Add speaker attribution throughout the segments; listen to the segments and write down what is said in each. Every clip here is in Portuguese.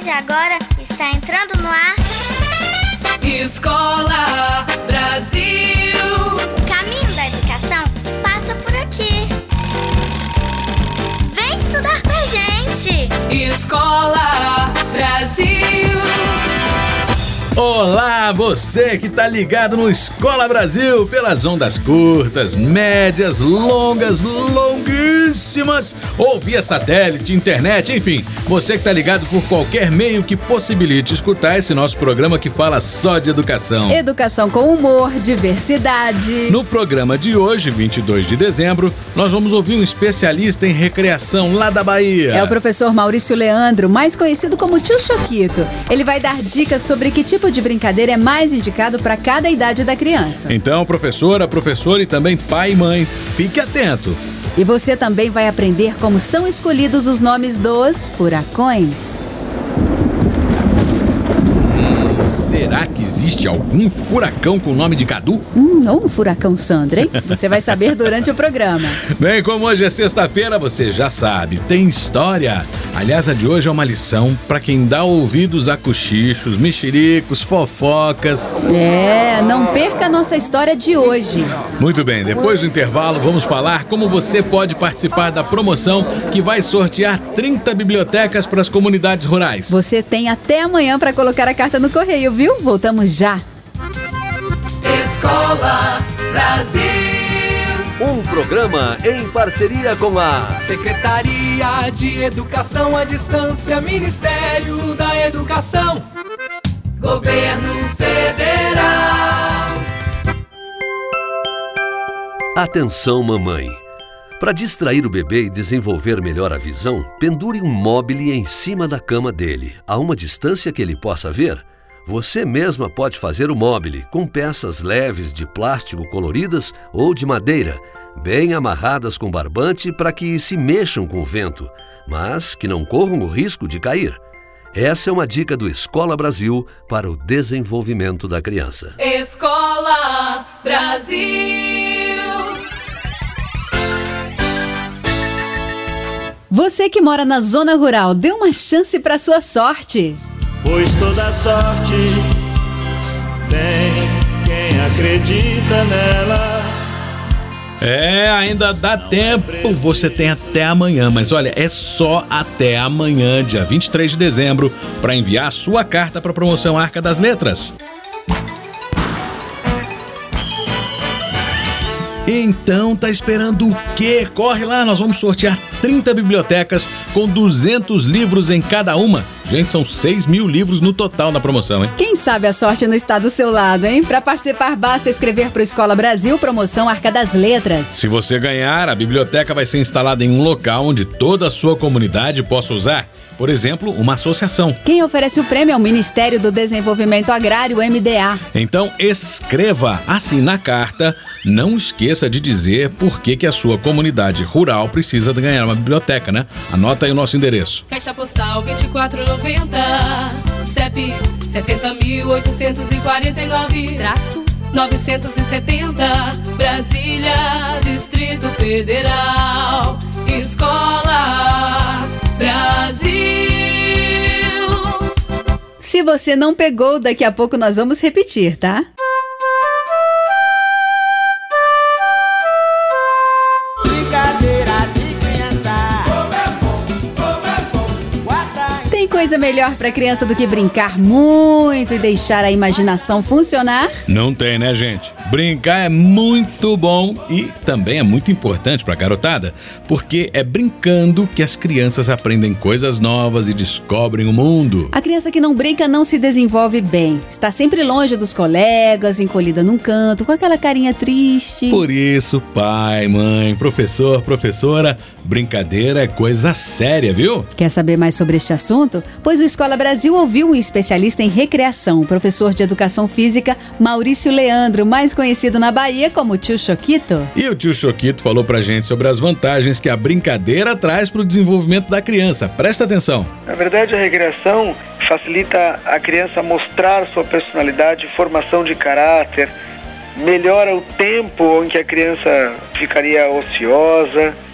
Speaker 1: de agora está entrando no ar.
Speaker 2: Escola Brasil.
Speaker 1: O caminho da educação passa por aqui. Vem estudar com a gente.
Speaker 2: Escola Brasil.
Speaker 3: Olá, você que tá ligado no Escola Brasil pelas ondas curtas, médias, longas, longuíssimas, ou via satélite, internet, enfim, você que tá ligado por qualquer meio que possibilite escutar esse nosso programa que fala só de educação.
Speaker 4: Educação com humor, diversidade.
Speaker 3: No programa de hoje, 22 de dezembro, nós vamos ouvir um especialista em recreação lá da Bahia.
Speaker 4: É o professor Maurício Leandro, mais conhecido como Tio Choquito. Ele vai dar dicas sobre que tipo de brincadeira é mais indicado para cada idade da criança.
Speaker 3: Então, professora e também pai e mãe, fique atento.
Speaker 4: E você também vai aprender como são escolhidos os nomes dos furacões.
Speaker 3: Será que existe algum furacão com o nome de Cadu?
Speaker 4: Ou um furacão Sandra, hein? Você vai saber durante o programa.
Speaker 3: Bem, como hoje é sexta-feira, você já sabe, tem história. Aliás, a de hoje é uma lição para quem dá ouvidos a cochichos, mexericos, fofocas.
Speaker 4: Não perca a nossa história de hoje.
Speaker 3: Muito bem, depois do intervalo vamos falar como você pode participar da promoção que vai sortear 30 bibliotecas para as comunidades rurais.
Speaker 4: Você tem até amanhã para colocar a carta no correio, viu? Voltamos já.
Speaker 2: Escola Brasil.
Speaker 5: Um programa em parceria com a
Speaker 2: Secretaria de Educação à Distância, Ministério da Educação, Governo Federal.
Speaker 5: Atenção, mamãe. Para distrair o bebê e desenvolver melhor a visão, pendure um móbile em cima da cama dele, a uma distância que ele possa ver. Você mesma pode fazer o móbile com peças leves de plástico coloridas ou de madeira, bem amarradas com barbante para que se mexam com o vento, mas que não corram o risco de cair. Essa é uma dica do Escola Brasil para o desenvolvimento da criança.
Speaker 2: Escola Brasil.
Speaker 4: Você que mora na zona rural, dê uma chance para sua sorte.
Speaker 6: Pois toda sorte tem quem acredita nela.
Speaker 3: Ainda dá tempo, você tem até amanhã, mas olha, é só até amanhã, dia 23 de dezembro, para enviar a sua carta para a promoção Arca das Letras. Então tá esperando o quê? Corre lá, nós vamos sortear 30 bibliotecas com 200 livros em cada uma. Gente, são 6.000 livros no total na promoção, hein?
Speaker 4: Quem sabe a sorte não está do seu lado, hein? Para participar, basta escrever para o Escola Brasil, promoção Arca das Letras.
Speaker 3: Se você ganhar, a biblioteca vai ser instalada em um local onde toda a sua comunidade possa usar. Por exemplo, uma associação.
Speaker 4: Quem oferece o prêmio é o Ministério do Desenvolvimento Agrário, MDA.
Speaker 3: Então escreva assim na carta. Não esqueça de dizer por que a sua comunidade rural precisa ganhar uma biblioteca, né? Anota aí o nosso endereço.
Speaker 2: Caixa postal 2490, CEP 70.849-970, Brasília, Distrito Federal. Escola Brasil.
Speaker 4: Se você não pegou, daqui a pouco nós vamos repetir, tá? Tem coisa melhor pra criança do que brincar muito e deixar a imaginação funcionar?
Speaker 3: Não tem, né, gente? Brincar é muito bom e também é muito importante pra garotada, porque é brincando que as crianças aprendem coisas novas e descobrem o mundo.
Speaker 4: A criança que não brinca não se desenvolve bem. Está sempre longe dos colegas, encolhida num canto, com aquela carinha triste.
Speaker 3: Por isso, pai, mãe, professor, professora, brincadeira é coisa séria, viu?
Speaker 4: Quer saber mais sobre este assunto? Pois o Escola Brasil ouviu um especialista em recreação, o professor de Educação Física, Maurício Leandro, mais conhecido na Bahia como Tio Choquito.
Speaker 3: E o Tio Choquito falou pra gente sobre as vantagens que a brincadeira traz pro desenvolvimento da criança. Presta atenção.
Speaker 7: Na verdade, a recreação facilita a criança mostrar sua personalidade, formação de caráter, melhora o tempo em que a criança ficaria ociosa,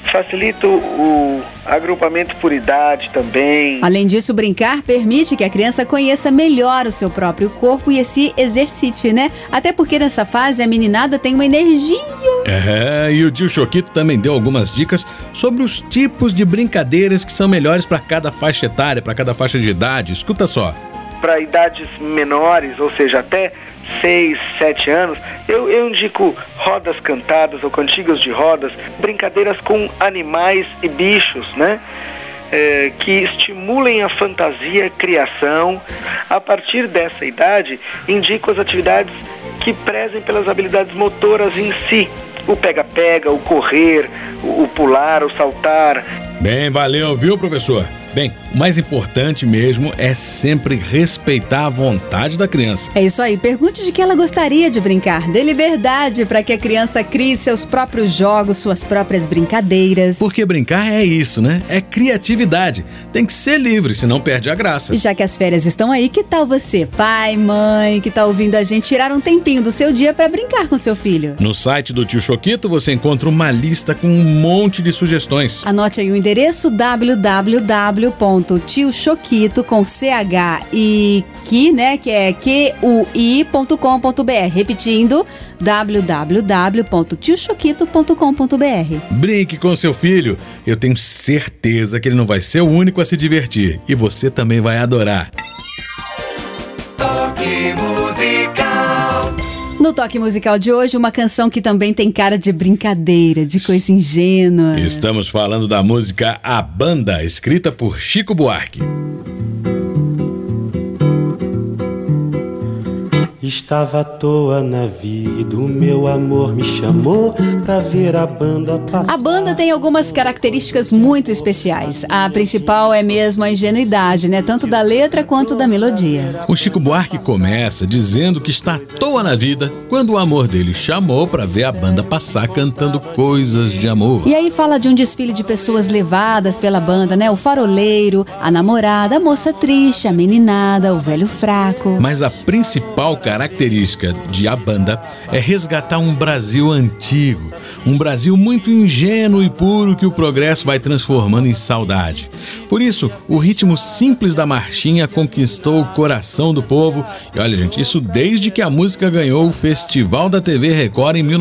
Speaker 7: facilita o agrupamento por idade também.
Speaker 4: Além disso, brincar permite que a criança conheça melhor o seu próprio corpo e se exercite, né? Até porque nessa fase a meninada tem uma energia.
Speaker 3: E o tio Choquito também deu algumas dicas sobre os tipos de brincadeiras que são melhores para cada faixa etária, para cada faixa de idade. Escuta só.
Speaker 7: Para idades menores, ou seja, até 6, 7 anos, eu indico rodas cantadas ou cantigas de rodas, brincadeiras com animais e bichos, né? Que estimulem a fantasia e a criação. A partir dessa idade, indico as atividades que prezem pelas habilidades motoras em si. O pega-pega, o correr, o pular, o saltar.
Speaker 3: Bem, valeu, viu, professor? Bem, o mais importante mesmo é sempre respeitar a vontade da criança.
Speaker 4: É isso aí, pergunte de que ela gostaria de brincar. Dê liberdade para que a criança crie seus próprios jogos, suas próprias brincadeiras.
Speaker 3: Porque brincar é isso, né? É criatividade. Tem que ser livre, senão perde a graça.
Speaker 4: E já que as férias estão aí, que tal você, pai, mãe, que tá ouvindo a gente, tirar um tempinho do seu dia para brincar com seu filho?
Speaker 3: No site do Tio Choquito você encontra uma lista com um monte de sugestões.
Speaker 4: Anote aí o endereço www.tiochoquito com CH e que, né, que é QUI.com.br. Repetindo, www.tiochoquito.com.br.
Speaker 3: Brinque com seu filho. Eu tenho certeza que ele não vai ser o único a se divertir. E você também vai adorar.
Speaker 2: Toque musical.
Speaker 4: No Toque Musical de hoje, uma canção que também tem cara de brincadeira, de coisa ingênua.
Speaker 3: Estamos falando da música A Banda, escrita por Chico Buarque.
Speaker 6: Estava à toa na vida, o meu amor me chamou pra ver a banda passar.
Speaker 4: A banda tem algumas características muito especiais. A principal é mesmo a ingenuidade, né? Tanto da letra quanto da melodia.
Speaker 3: O Chico Buarque começa dizendo que está à toa na vida quando o amor dele chamou pra ver a banda passar cantando coisas de amor.
Speaker 4: E aí fala de um desfile de pessoas levadas pela banda, né? O faroleiro, a namorada, a moça triste, a meninada, o velho fraco.
Speaker 3: Mas a principal característica de A Banda é resgatar um Brasil antigo, um Brasil muito ingênuo e puro que o progresso vai transformando em saudade. Por isso, o ritmo simples da marchinha conquistou o coração do povo. E olha, gente, isso desde que a música ganhou o Festival da TV Record em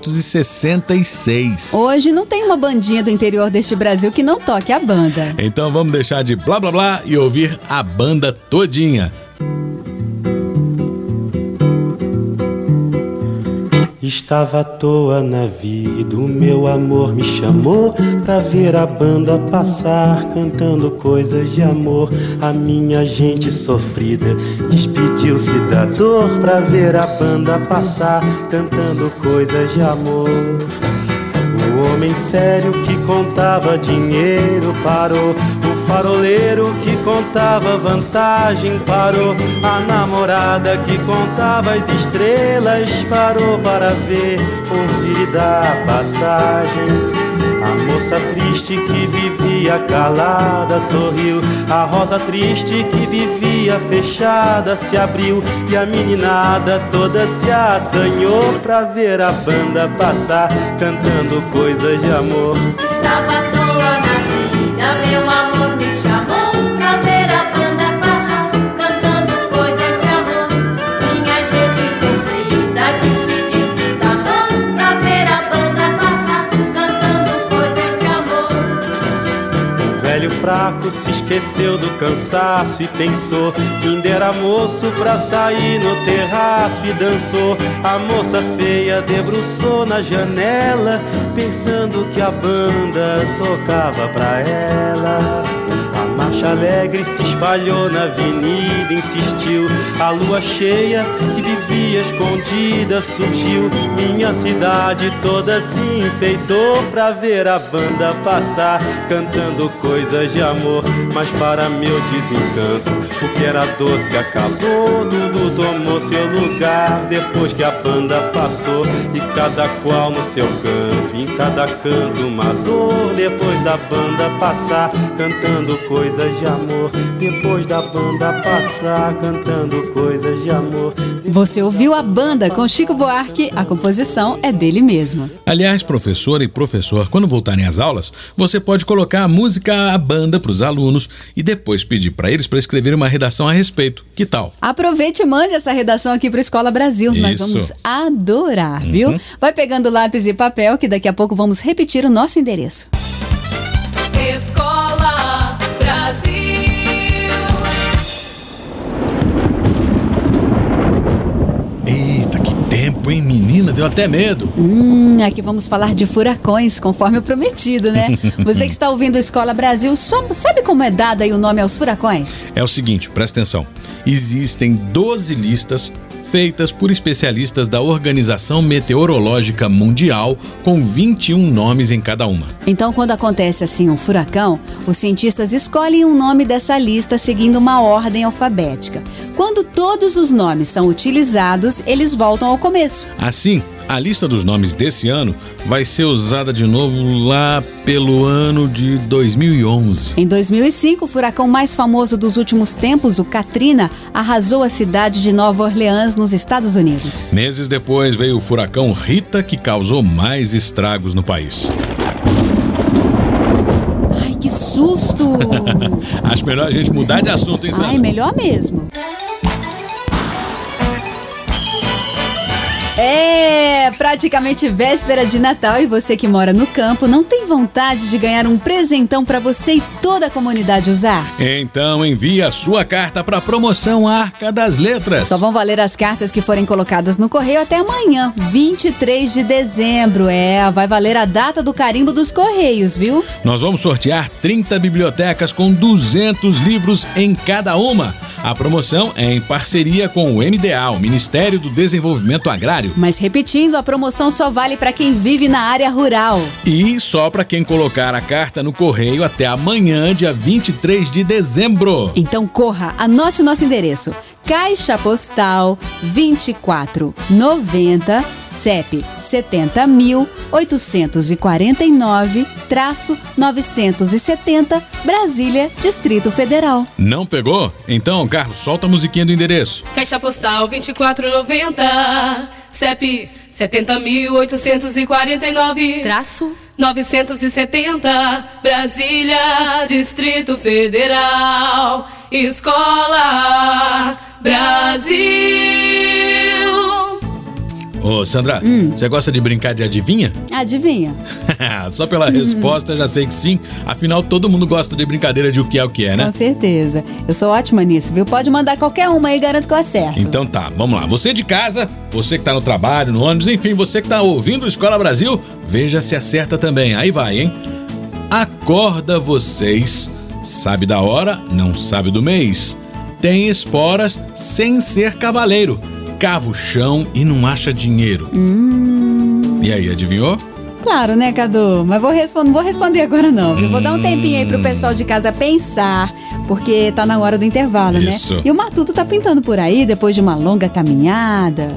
Speaker 3: 1966.
Speaker 4: Hoje não tem uma bandinha do interior deste Brasil que não toque a banda.
Speaker 3: Então vamos deixar de blá blá blá e ouvir a banda todinha.
Speaker 6: Estava à toa na vida, o meu amor me chamou pra ver a banda passar, cantando coisas de amor. A minha gente sofrida despediu-se da dor pra ver a banda passar, cantando coisas de amor. O homem sério que contava dinheiro parou, o faroleiro que contava vantagem parou, a namorada que contava as estrelas parou para ver, ouvir e dar passagem. A moça triste que vivia calada sorriu, a rosa triste que vivia fechada se abriu, e a meninada toda se assanhou pra ver a banda passar, cantando coisas de amor.
Speaker 1: Estava à toa na vida, meu amor me chamou pra ver a banda passar, cantando coisas de amor. Minha gente sofrida despediu-se da dor pra ver a banda passar, cantando coisas de amor.
Speaker 6: O velho fraco se esqueceu do cansaço e pensou que ainda era moço pra sair no terraço e dançou. A moça feia debruçou na janela, pensando que a banda tocava pra ela. A marcha alegre se espalhou na avenida, insistiu. A lua cheia que vivia escondida surgiu. Minha cidade toda se enfeitou pra ver a banda passar, cantando coisas de amor. Mas para meu desencanto, o que era doce acabou, tudo tomou seu lugar depois que a banda passou, e cada qual no seu canto em cada canto uma dor. Depois da banda passar, cantando coisas de amor. Depois da banda passar, cantando coisas de amor.
Speaker 4: Você ouviu a banda com Chico Buarque, a composição é dele mesmo.
Speaker 3: Aliás, professora e professor, quando voltarem às aulas, você pode colocar a música A Banda para os alunos e depois pedir para eles para escrever uma redação a respeito. Que tal?
Speaker 4: Aproveite e mande essa redação aqui para Escola Brasil. Nós
Speaker 3: Isso.
Speaker 4: vamos adorar, viu? Vai pegando lápis e papel que daqui a pouco vamos repetir o nosso endereço.
Speaker 1: Escola Brasil.
Speaker 3: Eita, que tempo, hein, menina? Deu até medo.
Speaker 4: Aqui vamos falar de furacões, conforme o prometido, né? Você que está ouvindo Escola Brasil, sabe como é dado aí o nome aos furacões?
Speaker 3: É o seguinte, presta atenção. Existem 12 listas feitas por especialistas da Organização Meteorológica Mundial, com 21 nomes em cada uma.
Speaker 4: Então, quando acontece assim um furacão, os cientistas escolhem um nome dessa lista seguindo uma ordem alfabética. Quando todos os nomes são utilizados, eles voltam ao começo.
Speaker 3: Assim, a lista dos nomes desse ano vai ser usada de novo lá pelo ano de 2011.
Speaker 4: Em 2005, o furacão mais famoso dos últimos tempos, o Katrina, arrasou a cidade de Nova Orleans, nos Estados Unidos.
Speaker 3: Meses depois veio o furacão Rita, que causou mais estragos no país.
Speaker 4: Ai, que susto!
Speaker 3: Acho melhor a gente mudar de assunto, hein, Sandra?
Speaker 4: Ai, melhor mesmo. É praticamente véspera de Natal e você que mora no campo não tem vontade de ganhar um presentão para você e toda a comunidade usar?
Speaker 3: Então envie a sua carta para a promoção Arca das Letras.
Speaker 4: Só vão valer as cartas que forem colocadas no correio até amanhã, 23 de dezembro. Vai valer a data do carimbo dos correios, viu?
Speaker 3: Nós vamos sortear 30 bibliotecas com 200 livros em cada uma. A promoção é em parceria com o MDA, o Ministério do Desenvolvimento Agrário.
Speaker 4: Mas repetindo, a promoção só vale para quem vive na área rural.
Speaker 3: E só para quem colocar a carta no correio até amanhã, dia 23 de dezembro.
Speaker 4: Então corra, anote nosso endereço. Caixa Postal 2490, CEP 70.849-970, Brasília, Distrito Federal.
Speaker 3: Não pegou? Então, Carlos, solta a musiquinha do endereço.
Speaker 8: Caixa Postal 2490, CEP 70.849-970, Brasília, Distrito Federal. Escola Brasil.
Speaker 3: Ô, Sandra, você gosta de brincar de adivinha?
Speaker 4: Adivinha?
Speaker 3: Só pela resposta já sei que sim. Afinal, todo mundo gosta de brincadeira de o que é, né?
Speaker 4: Com certeza. Eu sou ótima nisso, viu? Pode mandar qualquer uma aí, garanto que eu acerto.
Speaker 3: Então tá, vamos lá. Você de casa, você que tá no trabalho, no ônibus, enfim, você que tá ouvindo o Escola Brasil, veja se acerta também. Aí vai, hein? Acorda vocês, sabe da hora, não sabe do mês. Tem esporas sem ser cavaleiro. Cava o chão e não acha dinheiro. E aí, adivinhou?
Speaker 4: Claro, né, Cadu? Mas não vou responder agora não, viu? Vou dar um tempinho aí pro pessoal de casa pensar, porque tá na hora do intervalo,
Speaker 3: Isso.
Speaker 4: né? E o Matuto tá pintando por aí depois de uma longa caminhada.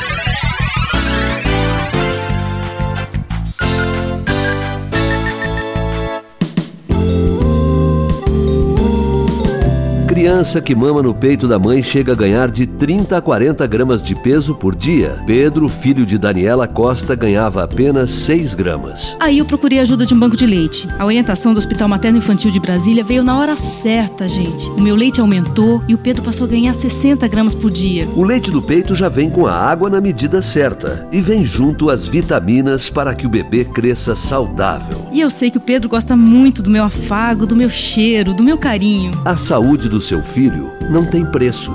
Speaker 5: Criança que mama no peito da mãe chega a ganhar de 30 a 40 gramas de peso por dia. Pedro, filho de Daniela Costa, ganhava apenas 6 gramas.
Speaker 9: Aí eu procurei ajuda de um banco de leite. A orientação do Hospital Materno Infantil de Brasília veio na hora certa, gente. O meu leite aumentou e o Pedro passou a ganhar 60 gramas por dia.
Speaker 5: O leite do peito já vem com a água na medida certa e vem junto as vitaminas para que o bebê cresça saudável.
Speaker 9: E eu sei que o Pedro gosta muito do meu afago, do meu cheiro, do meu carinho.
Speaker 5: A saúde do seu filho não tem preço.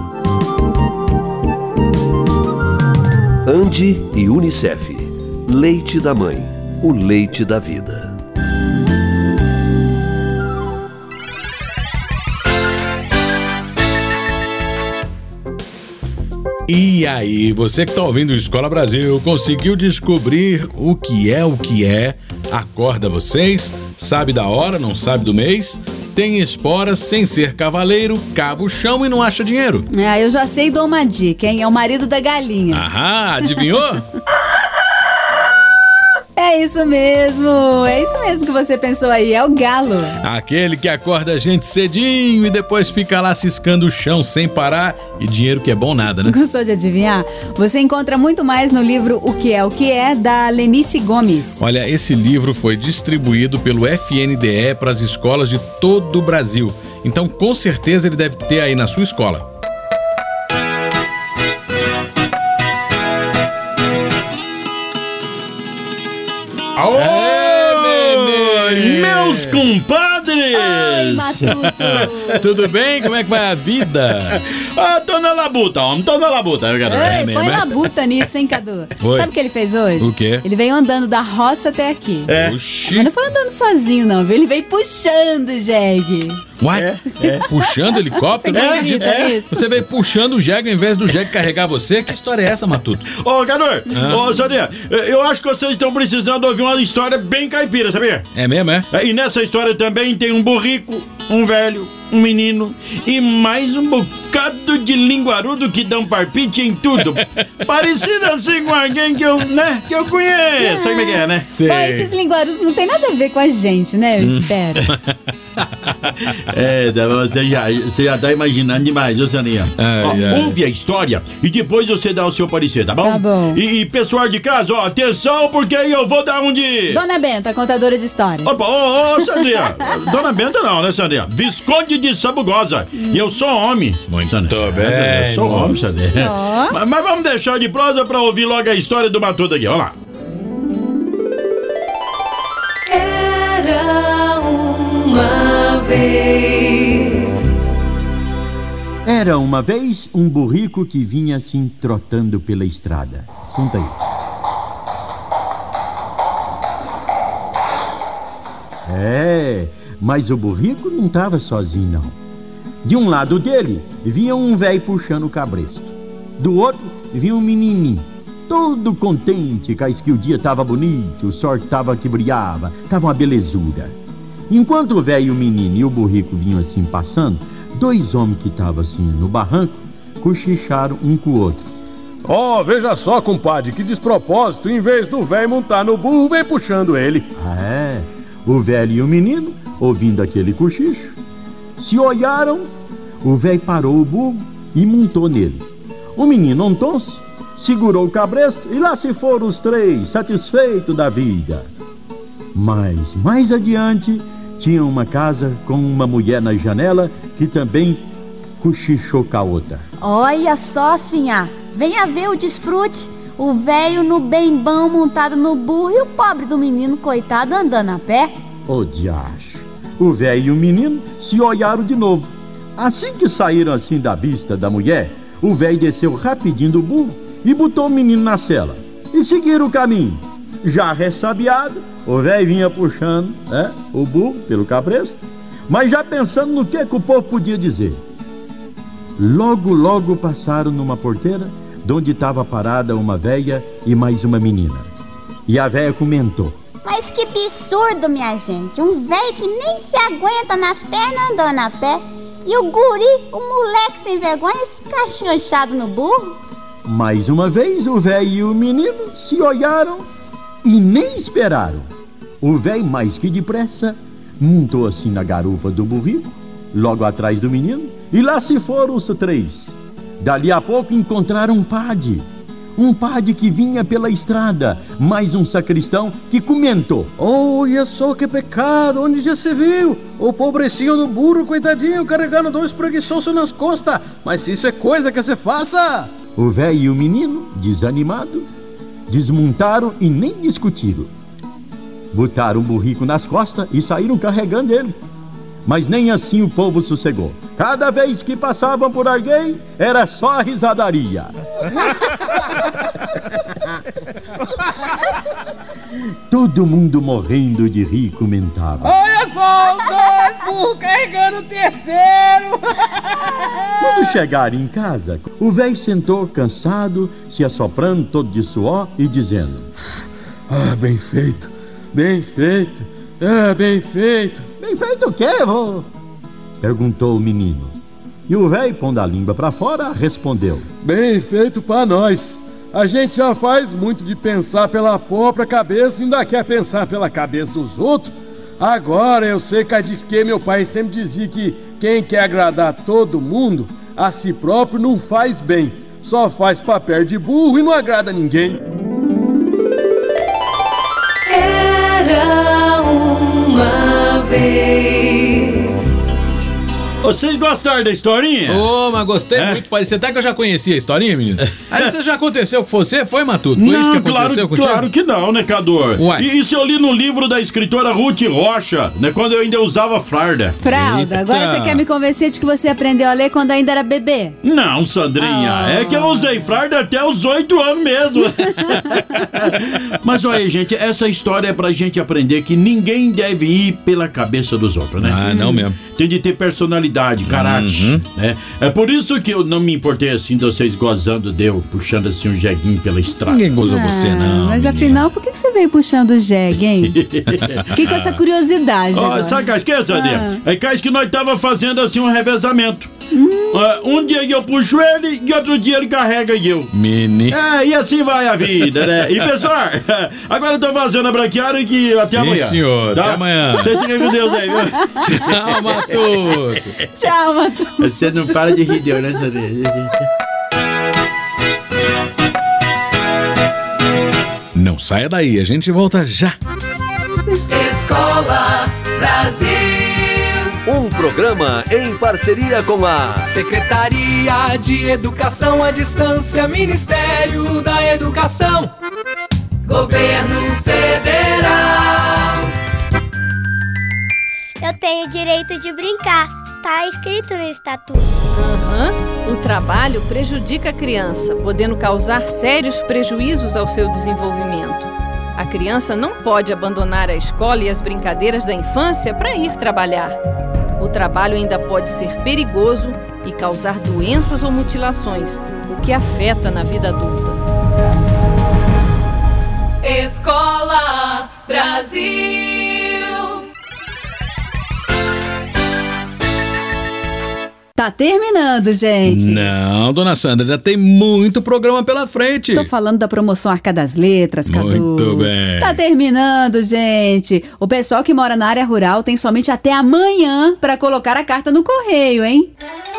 Speaker 5: Andi e Unicef. Leite da mãe, o leite da vida.
Speaker 3: E aí, você que tá ouvindo o Escola Brasil, conseguiu descobrir o que é? Acorda vocês, sabe da hora, não sabe do mês? Tem esporas sem ser cavaleiro, cava o chão e não acha dinheiro.
Speaker 4: Eu já sei e dou uma dica, hein? É o marido da galinha.
Speaker 3: Aham, adivinhou?
Speaker 4: É É isso mesmo que você pensou aí, é o galo.
Speaker 3: Aquele que acorda a gente cedinho e depois fica lá ciscando o chão sem parar, e dinheiro que é bom nada, né?
Speaker 4: Gostou de adivinhar? Você encontra muito mais no livro O Que É, da Lenice Gomes.
Speaker 3: Olha, esse livro foi distribuído pelo FNDE para as escolas de todo o Brasil. Então, com certeza, ele deve ter aí na sua escola.
Speaker 10: Meus compadres!
Speaker 4: Ai, Matuto!
Speaker 3: Tudo bem? Como é que vai a vida?
Speaker 10: Tô na labuta, homem, tô na labuta.
Speaker 4: Ei, põe labuta nisso, hein, Cadu?
Speaker 3: Oi.
Speaker 4: Sabe o que ele fez hoje?
Speaker 3: O quê?
Speaker 4: Ele veio andando da roça até aqui.
Speaker 3: Oxi.
Speaker 4: Mas não foi andando sozinho, não, viu? Ele veio puxando o jegue.
Speaker 3: Uai? Puxando o helicóptero? Não acredito nisso. Você veio puxando o jegue ao invés do jegue carregar você? Que história é essa, Matuto?
Speaker 10: Ô, Cadu, ô, Sonia, eu acho que vocês estão precisando ouvir uma história bem caipira, sabia?
Speaker 3: É mesmo, é?
Speaker 10: E nessa história também tem um burrico, um velho, um menino e mais um bocado de linguarudo que dão palpite em tudo. Parecido assim com alguém que eu conheço. Sabe como é que é, né?
Speaker 3: Sei.
Speaker 4: Bom, esses linguarudos não tem nada a ver com a gente, né? Eu espero.
Speaker 10: Você já tá imaginando demais, ô Soninha. Ouve a história e depois você dá o seu parecer, tá bom?
Speaker 4: Tá bom.
Speaker 10: E pessoal de casa, ó, atenção, porque aí eu vou dar um de...
Speaker 4: Dona Benta, contadora de histórias.
Speaker 10: Opa, ô, Sandrinha. Dona Benta não, né, Sandrinha? Visconde de Sabugosa. E eu sou homem.
Speaker 3: Muito bem.
Speaker 10: Eu sou homem, Sandrinha.
Speaker 4: Ó.
Speaker 10: Mas vamos deixar de prosa pra ouvir logo a história do Matuto aqui, ó lá.
Speaker 8: Era uma vez.
Speaker 11: Era uma vez um burrico que vinha assim trotando pela estrada. Senta aí. Mas o burrico não estava sozinho, não. De um lado dele vinha um velho puxando o cabresto. Do outro vinha um menininho, todo contente, que o dia estava bonito, o sol estava que brilhava, estava uma belezura. Enquanto o velho, o menino e o burrico vinham assim passando, dois homens que estavam assim no barranco cochicharam um com o outro.
Speaker 12: Veja só, compadre, que despropósito, em vez do velho montar no burro, vem puxando ele.
Speaker 11: O velho e o menino, ouvindo aquele cochicho, se olharam, o velho parou o burro e montou nele. O menino montou-se, segurou o cabresto e lá se foram os três, satisfeitos da vida. Mas mais adiante tinha uma casa com uma mulher na janela que também cochichou com a outra.
Speaker 13: Olha só, sinhá, venha ver o desfrute. O velho no bem bom montado no burro e o pobre do menino, coitado, andando a pé.
Speaker 11: Ô diacho! O velho e o menino se olharam de novo. Assim que saíram assim da vista da mulher, o velho desceu rapidinho do burro e botou o menino na sela. E seguiram o caminho. Já ressabiado, o velho vinha puxando o burro pelo cabresto, mas já pensando no que o povo podia dizer. Logo passaram numa porteira, onde estava parada uma velha e mais uma menina. E a velha comentou:
Speaker 13: Mas que absurdo, minha gente. Um velho que nem se aguenta nas pernas andando a pé. E o guri, o moleque sem vergonha, escachonchado no burro.
Speaker 11: Mais uma vez o velho e o menino se olharam e nem esperaram. O velho, mais que depressa, montou assim na garupa do burrico, logo atrás do menino, e lá se foram os três. Dali a pouco encontraram um padre que vinha pela estrada, mais um sacristão que comentou:
Speaker 12: Olha só que pecado, onde já se viu? O pobrecinho do burro, coitadinho, carregando dois preguiçosos nas costas. Mas isso é coisa que se faça.
Speaker 11: O velho e o menino, desanimado, desmontaram e nem discutiram. Botaram o burrico nas costas e saíram carregando ele. Mas nem assim o povo sossegou. Cada vez que passavam por alguém, era só risadaria. Todo mundo morrendo de rir comentava:
Speaker 12: Olha só, os dois burros carregando o terceiro.
Speaker 11: Quando chegaram em casa, o velho sentou cansado, se assoprando todo de suor e dizendo:
Speaker 12: Bem feito, bem feito, bem feito.
Speaker 11: Bem feito o quê, vô? Perguntou o menino. E o velho, pondo a língua pra fora, respondeu:
Speaker 12: Bem feito pra nós. A gente já faz muito de pensar pela própria cabeça e ainda quer pensar pela cabeça dos outros. Agora eu sei que meu pai sempre dizia que quem quer agradar todo mundo, a si próprio não faz bem. Só faz papel de burro e não agrada ninguém.
Speaker 8: Era uma vez.
Speaker 10: Vocês gostaram da historinha?
Speaker 3: Ô, mas gostei muito. Parecia até que eu já conhecia a historinha, menino. Aí isso já aconteceu com você? Foi, Matuto? Foi isso que aconteceu contigo?
Speaker 10: Claro que não, né, Cador?
Speaker 3: Uai.
Speaker 10: E isso eu li no livro da escritora Ruth Rocha, né, quando eu ainda usava fralda.
Speaker 4: Fralda,
Speaker 3: Eita.
Speaker 4: agora você quer me convencer de que você aprendeu a ler quando ainda era bebê?
Speaker 10: Não, Sandrinha, é que eu usei fralda até os 8 anos mesmo. Mas olha, gente, essa história é pra gente aprender que ninguém deve ir pela cabeça dos outros, né?
Speaker 3: Ah, não mesmo.
Speaker 10: Tem de ter personalidade, caráter, né? É por isso que eu não me importei assim de vocês gozando de eu, puxando assim um jeguinho pela estrada.
Speaker 3: Ninguém gozou você, não.
Speaker 4: Mas
Speaker 3: menina.
Speaker 4: Afinal, por que você veio puxando o jegue, hein? Fiquei com essa curiosidade.
Speaker 10: Ó,
Speaker 4: agora.
Speaker 10: sabe o que é, Sandrinha? É que nós tava fazendo assim um revezamento. Um dia eu puxo ele e outro dia ele carrega eu.
Speaker 3: Menino.
Speaker 10: E assim vai a vida, né? E pessoal, agora eu tô fazendo a branqueada e que até
Speaker 3: Sim,
Speaker 10: amanhã.
Speaker 3: senhor, até amanhã.
Speaker 10: Vocês ficam com Deus aí, viu?
Speaker 3: Tchau, Matuto.
Speaker 4: Tchau, Matuto.
Speaker 10: Você não para de rir, Deus, né, Sandrinha?
Speaker 3: Não saia daí, a gente volta já.
Speaker 8: Escola Brasil.
Speaker 5: Um programa em parceria com a
Speaker 2: Secretaria de Educação à Distância, Ministério da Educação,
Speaker 8: Governo Federal.
Speaker 13: Eu tenho direito de brincar. Tá escrito no estatuto.
Speaker 14: O trabalho prejudica a criança, podendo causar sérios prejuízos ao seu desenvolvimento. A criança não pode abandonar a escola e as brincadeiras da infância para ir trabalhar. O trabalho ainda pode ser perigoso e causar doenças ou mutilações, o que afeta na vida adulta.
Speaker 8: Escola Brasil.
Speaker 4: Tá terminando, gente.
Speaker 3: Não, dona Sandra, ainda tem muito programa pela frente.
Speaker 4: Tô falando da promoção Arca das Letras, Cadu.
Speaker 3: Muito bem.
Speaker 4: Tá terminando, gente. O pessoal que mora na área rural tem somente até amanhã pra colocar a carta no correio, hein?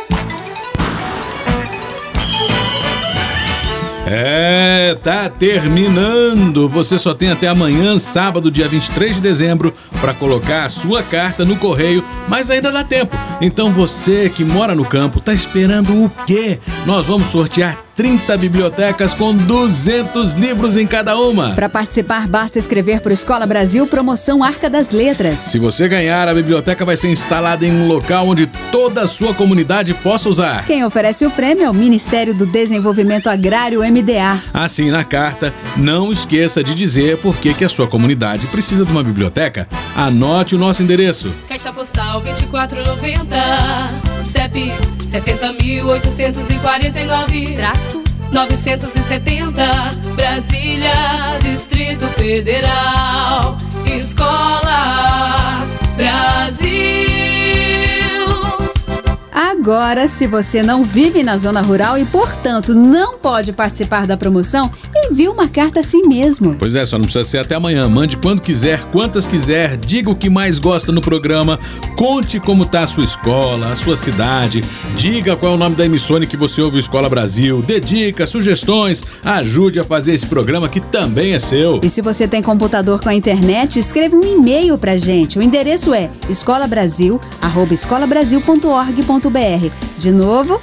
Speaker 3: Tá terminando. Você só tem até amanhã, sábado, dia 23 de dezembro, para colocar a sua carta no correio, mas ainda dá tempo. Então você que mora no campo, tá esperando o quê? Nós vamos sortear 30 bibliotecas com 200 livros em cada uma.
Speaker 4: Para participar, basta escrever para o Escola Brasil Promoção Arca das Letras.
Speaker 3: Se você ganhar, a biblioteca vai ser instalada em um local onde toda a sua comunidade possa usar.
Speaker 4: Quem oferece o prêmio é o Ministério do Desenvolvimento Agrário, MDA.
Speaker 3: Assim, na carta, não esqueça de dizer por que a sua comunidade precisa de uma biblioteca. Anote o nosso endereço.
Speaker 8: Caixa Postal 2490, CEP 70.849-970, Brasília, Distrito Federal. Escola Brasil.
Speaker 4: Agora, se você não vive na zona rural e, portanto, não pode participar da promoção, envie uma carta assim mesmo.
Speaker 3: Pois é, só não precisa ser até amanhã. Mande quando quiser, quantas quiser, diga o que mais gosta no programa, conte como tá a sua escola, a sua cidade, diga qual é o nome da emissora que você ouve o Escola Brasil, dê dicas, sugestões, ajude a fazer esse programa que também é seu.
Speaker 4: E se você tem computador com a internet, escreve um e-mail pra gente. O endereço é escolabrasil@escolabrasil.org.br. De novo,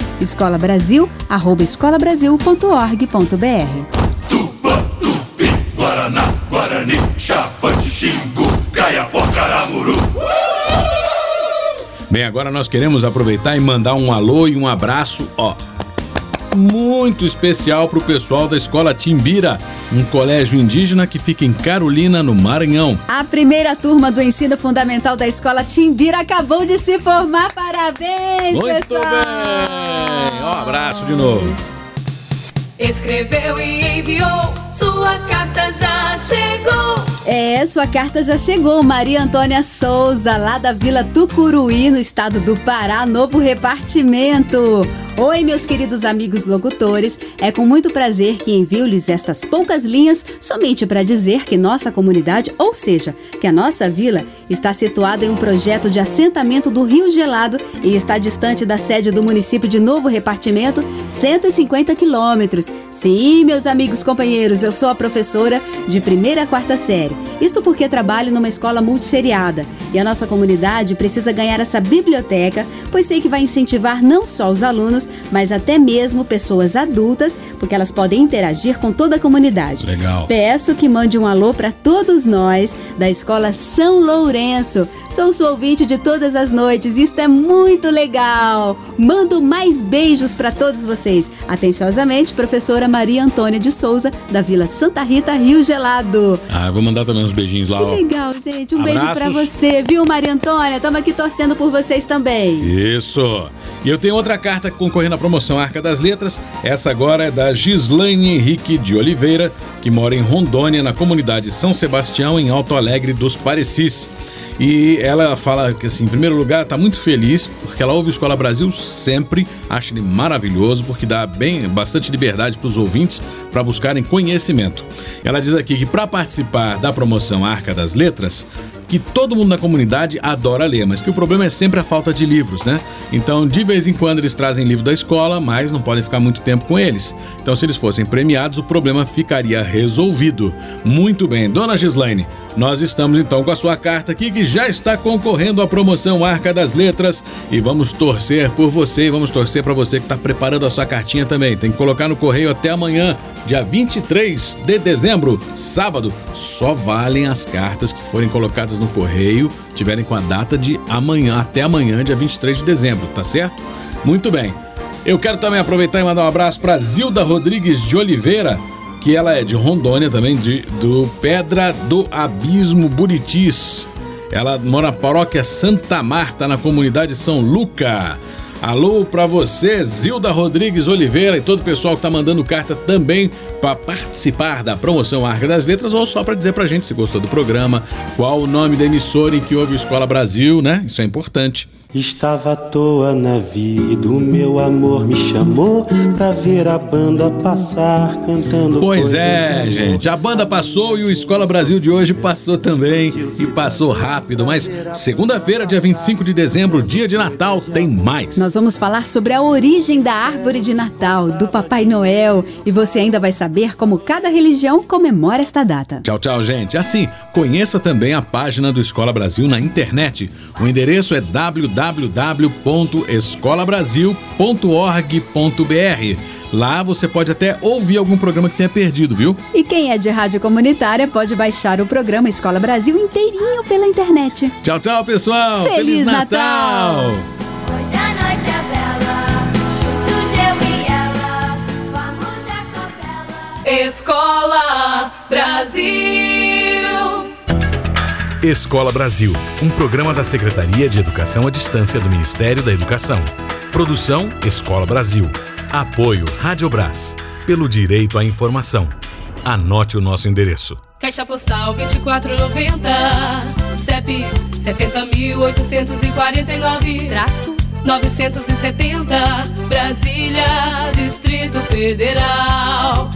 Speaker 4: escolabrasil@escolabrasil.org.br.
Speaker 2: Tupã, Tupi, Guaraná, Guarani, Chavante, Xingu, Caiapó, Caramuru.
Speaker 3: Bem, agora nós queremos aproveitar e mandar um alô e um abraço, muito especial pro pessoal da Escola Timbira, um colégio indígena que fica em Carolina, no Maranhão.
Speaker 4: A primeira turma do ensino fundamental da Escola Timbira acabou de se formar. Parabéns,
Speaker 3: Muito
Speaker 4: pessoal!
Speaker 3: bem! Abraço de novo.
Speaker 8: Escreveu e enviou, sua carta já chegou.
Speaker 4: Sua carta já chegou. Maria Antônia Souza, lá da Vila Tucuruí, no estado do Pará, novo repartimento. Oi, meus queridos amigos locutores, é com muito prazer que envio-lhes estas poucas linhas somente para dizer que nossa comunidade, ou seja, que a nossa vila, está situada em um projeto de assentamento do Rio Gelado e está distante da sede do município de Novo Repartimento, 150 quilômetros. Sim, meus amigos companheiros, eu sou a professora de 1ª a 4ª série. Isto porque trabalho numa escola multisseriada e a nossa comunidade precisa ganhar essa biblioteca, pois sei que vai incentivar não só os alunos, mas até mesmo pessoas adultas, porque elas podem interagir com toda a comunidade.
Speaker 3: Legal.
Speaker 4: Peço que mande um alô para todos nós da Escola São Lourenço. Sou sua ouvinte de todas as noites, isto é muito legal. Mando mais beijos para todos vocês. Atenciosamente, professora Maria Antônia de Souza, da Vila Santa Rita, Rio Gelado.
Speaker 3: Eu vou mandar também uns beijinhos lá.
Speaker 4: Que legal, gente. Um
Speaker 3: Abraços.
Speaker 4: beijo para você, viu, Maria Antônia? Estamos aqui torcendo por vocês também.
Speaker 3: Isso. E eu tenho outra carta concorrendo à promoção Arca das Letras. Essa agora é da Gislaine Henrique de Oliveira, que mora em Rondônia, na comunidade São Sebastião, em Alto Alegre dos Parecis. E ela fala que, assim, em primeiro lugar, está muito feliz porque ela ouve o Escola Brasil sempre, acha ele maravilhoso, porque dá bastante liberdade para os ouvintes para buscarem conhecimento. Ela diz aqui que para participar da promoção Arca das Letras, que todo mundo na comunidade adora ler, mas que o problema é sempre a falta de livros, né? Então, de vez em quando eles trazem livro da escola, mas não podem ficar muito tempo com eles. Então, se eles fossem premiados, o problema ficaria resolvido. Muito bem, dona Gislaine, nós estamos então com a sua carta aqui, que já está concorrendo à promoção Arca das Letras, e vamos torcer por você, e vamos torcer para você que está preparando a sua cartinha também. Tem que colocar no correio até amanhã, dia 23 de dezembro, sábado. Só valem as cartas que forem colocadas no correio, tiverem com a data de amanhã, até amanhã, dia 23 de dezembro, tá certo? Muito bem. Eu quero também aproveitar e mandar um abraço para Zilda Rodrigues de Oliveira, que ela é de Rondônia também, do Pedra do Abismo, Buritis. Ela mora na paróquia Santa Marta, na comunidade São Luca. Alô pra você, Zilda Rodrigues Oliveira, e todo o pessoal que tá mandando carta também para participar da promoção Arca das Letras, ou só para dizer pra gente se gostou do programa, qual o nome da emissora em que ouve o Escola Brasil, né? Isso é importante.
Speaker 6: Estava à toa na vida, o meu amor me chamou pra ver a banda passar cantando.
Speaker 3: Pois é, gente, a banda passou e o Escola Brasil de hoje passou também, e passou rápido, mas segunda-feira, dia 25 de dezembro, dia de Natal, tem mais.
Speaker 4: Nós vamos falar sobre a origem da árvore de Natal, do Papai Noel, e você ainda vai saber como cada religião comemora esta data.
Speaker 3: Tchau, tchau, gente. Assim, conheça também a página do Escola Brasil na internet. O endereço é www.escolabrasil.org.br. Lá você pode até ouvir algum programa que tenha perdido, viu?
Speaker 4: E quem é de rádio comunitária pode baixar o programa Escola Brasil inteirinho pela internet.
Speaker 3: Tchau, tchau, pessoal!
Speaker 4: Feliz Natal!
Speaker 1: Hoje a noite é bela, juntos eu e ela, vamos à capela.
Speaker 8: Escola Brasil.
Speaker 15: Escola Brasil, um programa da Secretaria de Educação à Distância do Ministério da Educação. Produção Escola Brasil. Apoio Rádio Brás. Pelo direito à informação. Anote o nosso endereço.
Speaker 8: Caixa Postal 2490, CEP 70.849-970, Brasília, Distrito Federal.